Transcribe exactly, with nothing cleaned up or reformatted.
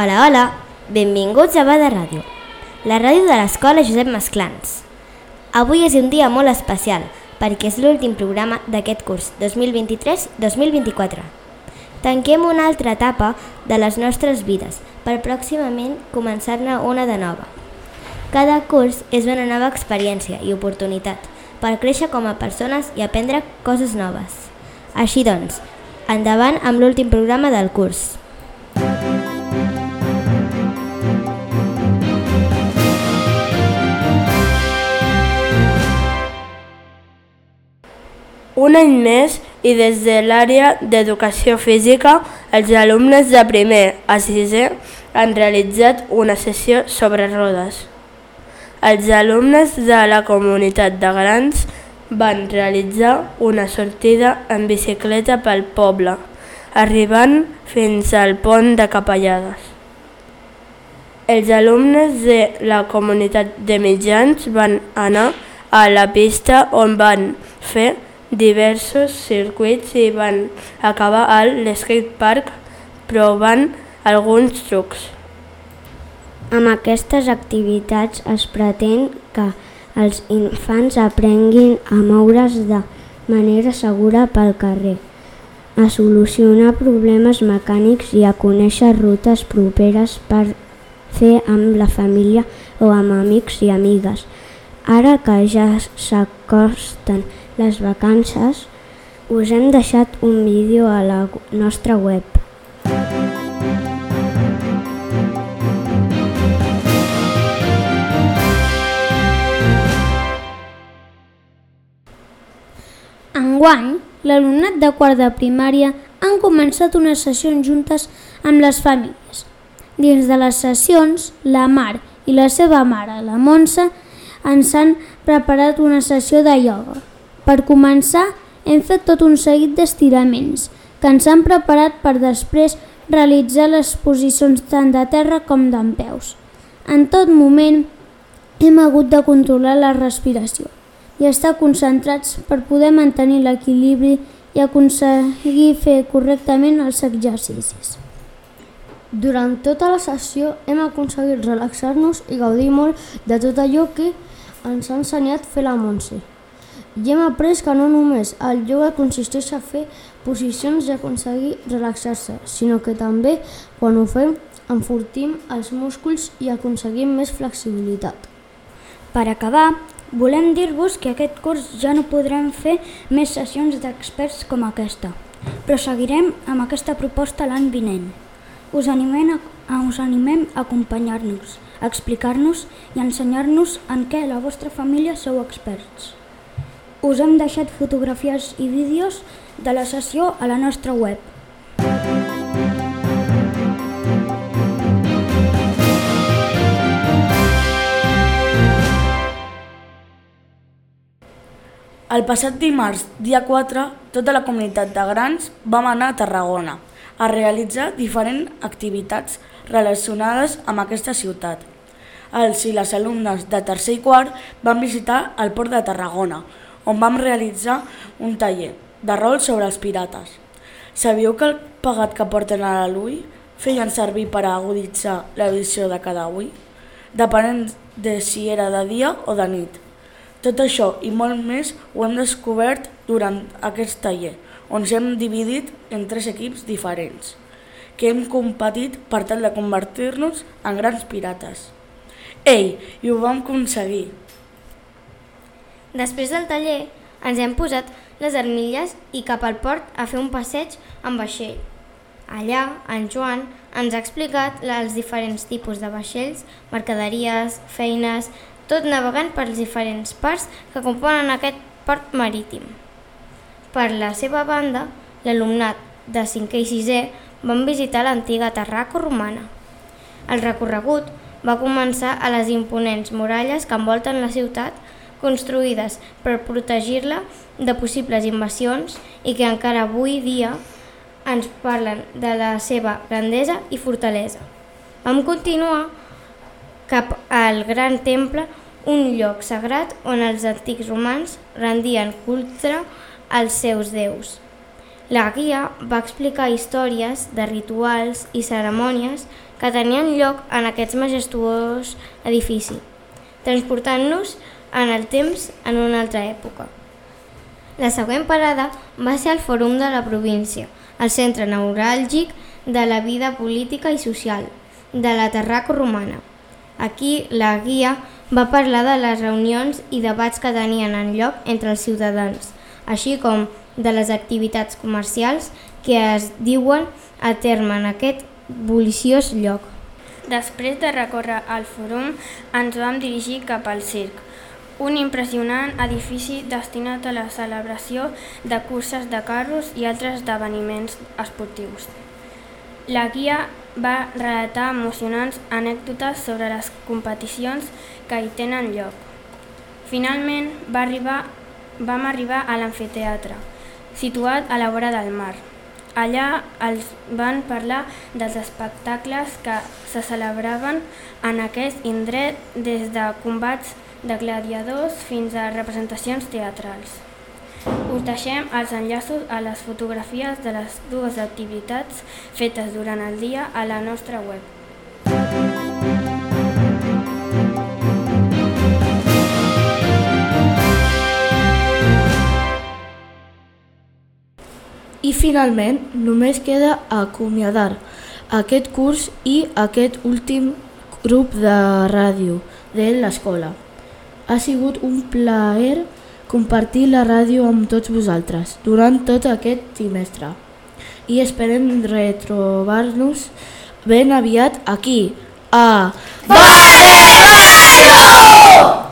Hola, hola! Benvinguts a Bada Ràdio, la ràdio de l'Escola Josep Masclans. Avui és un dia molt especial perquè és l'últim programa d'aquest curs dos mil vint-i-tres dos mil vint-i-quatre. Tanquem una altra etapa de les nostres vides per pròximament començar-ne una de nova. Cada curs és una nova experiència i oportunitat per créixer com a persones i aprendre coses noves. Així doncs, endavant amb l'últim programa del curs. Un any més i des de l'àrea d'educació física, els alumnes de primer a sisè han realitzat una sessió sobre rodes. Els alumnes de la comunitat de grans van realitzar una sortida en bicicleta pel poble, arribant fins al pont de Capellades. Els alumnes de la comunitat de mitjans van anar a la pista on van fer diversos circuits i van acabar al skatepark provant alguns trucs. Amb aquestes activitats es pretén que els infants aprenguin a moure's de manera segura pel carrer, a solucionar problemes mecànics i a conèixer rutes properes per fer amb la família o amb amics i amigues. Ara que ja s'acosten les vacances, us hem deixat un vídeo a la nostra web. Enguany, l'alumnat de quart de primària han començat unes sessions juntes amb les famílies. Dins de les sessions, la Mar i la seva mare, la Montse, ens han preparat una sessió de ioga. Per començar, hem fet tot un seguit d'estiraments que ens han preparat per després realitzar les posicions tant de terra com dempeus. En tot moment hem hagut de controlar la respiració i estar concentrats per poder mantenir l'equilibri i aconseguir fer correctament els exercicis. Durant tota la sessió hem aconseguit relaxar-nos i gaudir molt de tot allò que ens ha ensenyat fer la Montse. I hem après que no només el ioga consisteix a fer posicions i aconseguir relaxar-se, sinó que també, quan ho fem, enfortim els músculs i aconseguim més flexibilitat. Per acabar, volem dir-vos que aquest curs ja no podrem fer més sessions d'experts com aquesta, però seguirem amb aquesta proposta l'any vinent. Us animem a, us animem a acompanyar-nos, a explicar-nos i a ensenyar-nos en què la vostra família sou experts. Us hem deixat fotografies i vídeos de la sessió a la nostra web. El passat dimarts, dia quatre, tota la comunitat de grans vam anar a Tarragona a realitzar diferents activitats relacionades amb aquesta ciutat. Els i les alumnes de tercer i quart van visitar el port de Tarragona, on vam realitzar un taller de rol sobre els pirates. Sabíeu que el pegat que porten a l'ull feien servir per a aguditzar la visió de cada ull, depenent de si era de dia o de nit. Tot això i molt més ho hem descobert durant aquest taller, on s'hem dividit en tres equips diferents, que hem competit per tal de convertir-nos en grans pirates. Ei, i ho vam aconseguir! Després del taller, ens hem posat les armilles i cap al port a fer un passeig amb vaixell. Allà, en Joan ens ha explicat els diferents tipus de vaixells, mercaderies, feines, tot navegant per les diferents parts que componen aquest port marítim. Per la seva banda, l'alumnat de cinquè i sisè van visitar l'antiga Tarraco romana. El recorregut va començar a les imponents muralles que envolten la ciutat, construïdes per protegir-la de possibles invasions i que encara avui dia ens parlen de la seva grandesa i fortalesa. Vam continuar cap al Gran Temple, un lloc sagrat on els antics romans rendien culte als seus déus. La guia va explicar històries de rituals i cerimònies que tenien lloc en aquest majestuós edifici, transportant-nos en el temps en una altra època. La següent parada va ser el Fòrum de la Província, el centre neuràlgic de la vida política i social de la Terraco romana. Aquí la guia va parlar de les reunions i debats que tenien en lloc entre els ciutadans, així com de les activitats comercials que es diuen a terme en aquest boliciós lloc. Després de recórrer el fòrum, ens vam dirigir cap al circ, un impressionant edifici destinat a la celebració de curses de carros i altres esdeveniments esportius. La guia va relatar emocionants anècdotes sobre les competicions que hi tenen lloc. Finalment va arribar, vam arribar a l'amfiteatre, situat a la vora del mar. Allà els van parlar dels espectacles que se celebraven en aquest indret, des de combats de gladiadors fins a representacions teatrals. Us deixem els enllaços a les fotografies de les dues activitats fetes durant el dia a la nostra web. I finalment, només queda acomiadar aquest curs i aquest últim grup de ràdio de l'escola. Ha sigut un plaer compartir la ràdio amb tots vosaltres durant tot aquest trimestre i esperem retrobar-nos ben aviat aquí a Vale Ràdio!